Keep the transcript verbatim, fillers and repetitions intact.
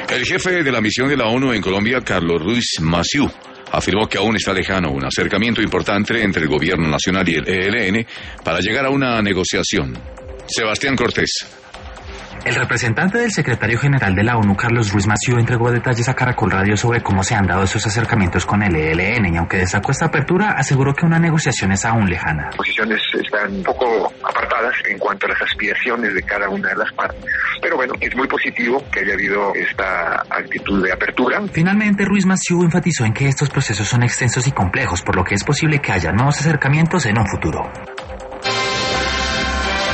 El jefe de la misión de la ONU en Colombia, Carlos Ruiz Massieu, afirmó que aún está lejano un acercamiento importante entre el gobierno nacional y el E L N para llegar a una negociación. Sebastián Cortés. El representante del secretario general de la ONU, Carlos Ruiz Massieu, entregó detalles a Caracol Radio sobre cómo se han dado esos acercamientos con el E L N y aunque destacó esta apertura, aseguró que una negociación es aún lejana. Las posiciones están un poco apartadas en cuanto a las aspiraciones de cada una de las partes, pero bueno, es muy positivo que haya habido esta actitud de apertura. Finalmente, Ruiz Massieu enfatizó en que estos procesos son extensos y complejos, por lo que es posible que haya nuevos acercamientos en un futuro.